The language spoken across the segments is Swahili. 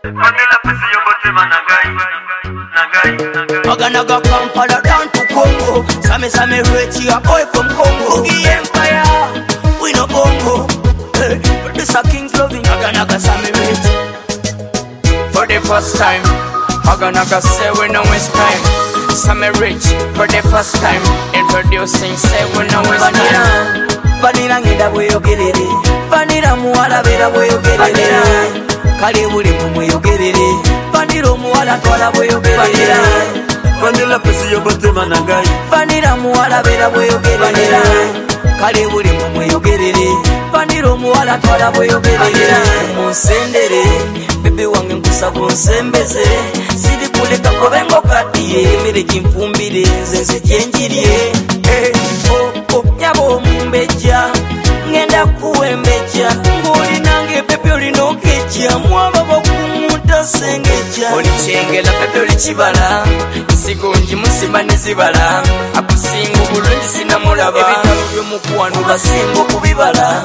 Vanilla pussy your body man nagai. Naga Kampala down to Congo. Same rich a boy from Congo. The Empire, we no Congo. Producer King's loving. Naga Same rich. For the first time, Naga say we no waste time. Same rich for the first time. Introducing say we no waste time. Vanilla ngeda bwe yogerere. Vanilla muwala bera bwe yogerere. Kale buli mumwe yogerere. Vanilla muwala twala bwe yogerere. Vanilla pussy your body man nagai. Vanilla muwala bera bwe yogerere. Kale buli mumwe yogerere. Vanilla muwala twala bwe yogerere. Munsendere bebe wange nkusa kunsembeze. Siri kuleka kobengo kadiye. Mere kimfumbire nze kyenjirye. Nyabo mumbeja ngenda kuwembeja ngoli nange pepe olinokeja mwaba bakumuta sengeja olichengela pepe olichibala nsigonji musimba nezibala akusinga bulungi sinamulaba ebitabo byomukuwano basimba okubibala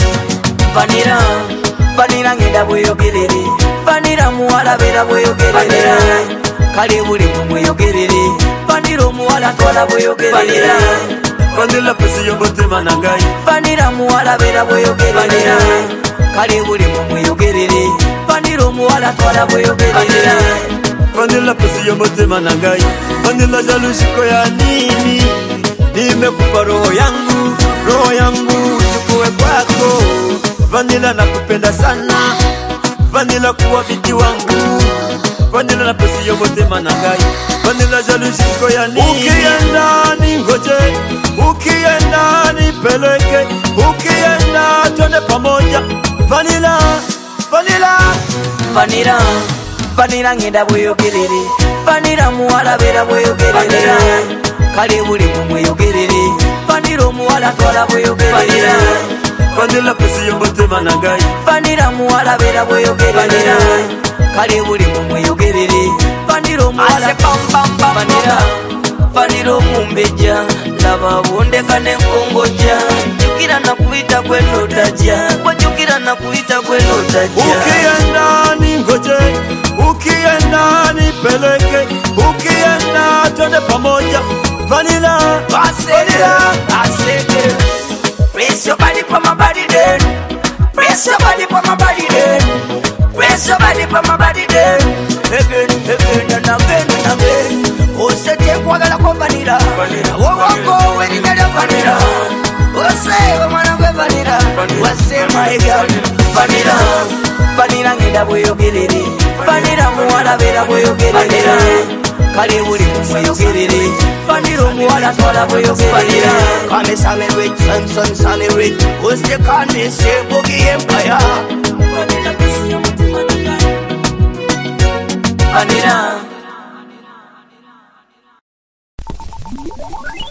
Vanilla ngenda bweyogerere Vanilla muwala bera bweyogerere kale buli mumweyogerere Vanilla omuwala twala bweyogerere Vanilla pussy your body man nagai. Vanilla muwala bera bweyogerere kale buli mumweyogerere Vanilla omuwala twala bweyogerere Vanilla pussy your body man nagai. Vanilla jalushiko ya nini? Nimekupa roho yangu chukue kwako. Vanilla nakupenda sana. Vanilla kuwa binti wangu. Vanilla na pussy your body man nagai. Vanilla jalushiko ya nini? Ukienda ningoje, ukienda nipeleke, ukienda twende pamoja. Vanilla ngenda bweyogerere Vanilla muwala bera bweyogerere kale buli mumweyogerere Vanilla omuwala twala bweyogerere Vanilla pussy your body man nagai. Vanilla muwala bera bweyogerere kale buli mumweyogerere Vanilla omuwala Vanilla omumbeja laba bondeka nenkongoja jukira nakuyita kwenotaja wajukira nakuyita kwenotaja Ukienda ningoje, ukienda nipeleke, ukienda twende pamoja. Vanilla Aseke press your body for my body then press your body for my body then press your body for my body then again and again Osete kwagala kwa Vanilla Wawako wenimele Vanilla Osewa mwana kwe Vanilla Wasema ega Vanilla ngenda bweyogerere Vanilla muwala bera bweyogerere kale buli mumweyogerere Vanilla omuwala twala bweyogerere Kame same rich, son same rich Oste kane se bogi empire Vanilla pesi ya mutima Vanilla